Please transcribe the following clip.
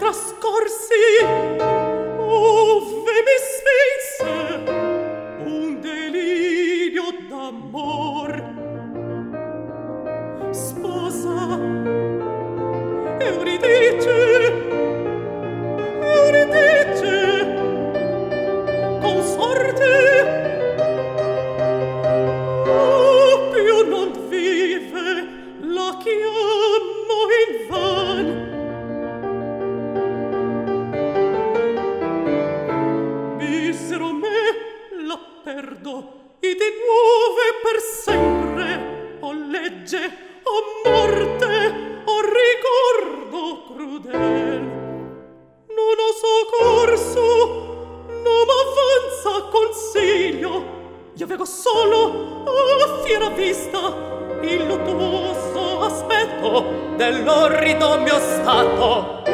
trascorsi, ove mi sfinse un delirio d'amor. Sposa, Euridice, Euridice, consorte, più non vive, la chiamo invan. Misero me, la perdo, e di nuove per sempre, o legge, o morte, o ricordo crudel. Non ho soccorso, non m'avanza consiglio, io vedo solo a fiera vista il luttuoso aspetto dell'orrido mio stato.